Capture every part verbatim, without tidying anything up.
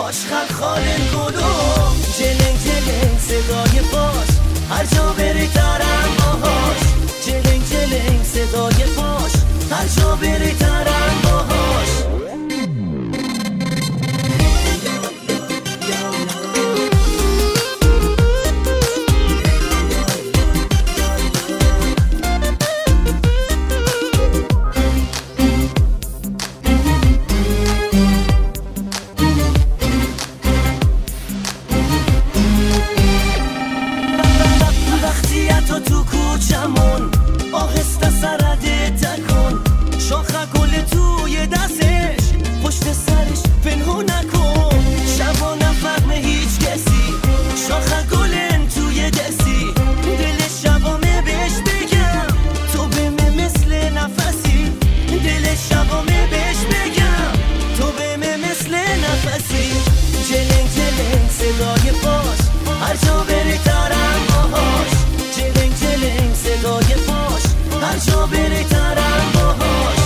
پاش خلخال گلو، جلنگ جلنگ صدای پاش هر جا بری ترم باهاش، جلنگ جلنگ صدای پاش هر جا بری ترم باهاش. تو تو کوچمون آهسته سرده تکن، شاخه گل توی دستش پشت سرش پنهون نکن، شبا نفهمه هیچ کسی شاخه گلن توی دستی، دل شبامه بهش بگم تو به من مثل نفسی، دل شبامه بهش بگم تو به من مثل نفسی. جلنگ جلنگ صدای پاش هر جا بری ترم باهاش، جلنگ جلنگ صدای پاش هر جا بری ترم باهاش.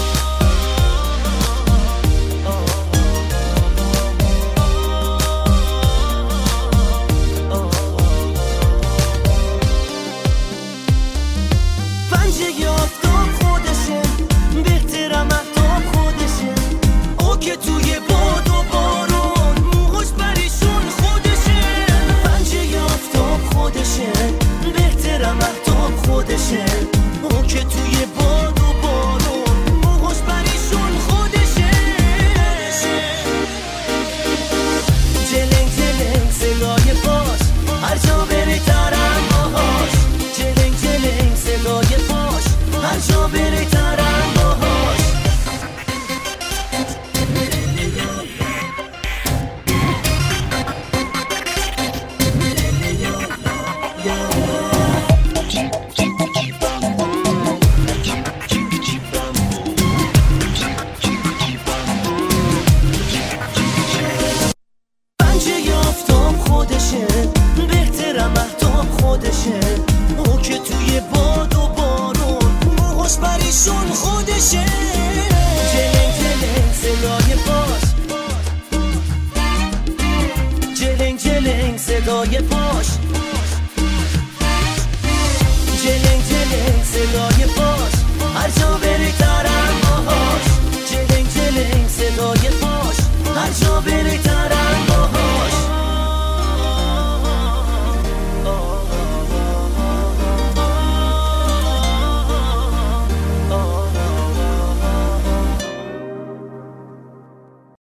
پنجه آفتاب خودشه، بهترم افتاب خودشه، او که توی باد و بارون موهاش پریشون خودشه. پنجه آفتاب خودشه، بهترم افتاب خودشه، او که توی باد و بارون موهاش پریشون خودشه. جلنگ جلنگ صدای پاش هر جا بری ترم باهاش، جلنگ جلنگ صدای پاش هر جا بری ترم باهاش. پنجه آفتاب خودشه، بهترم افتاب خودشه، او که توی باد و بارون موهاش پریشون خودشه. جلنگ جلنگ صدای پاش، جلنگ جلنگ صدای پاش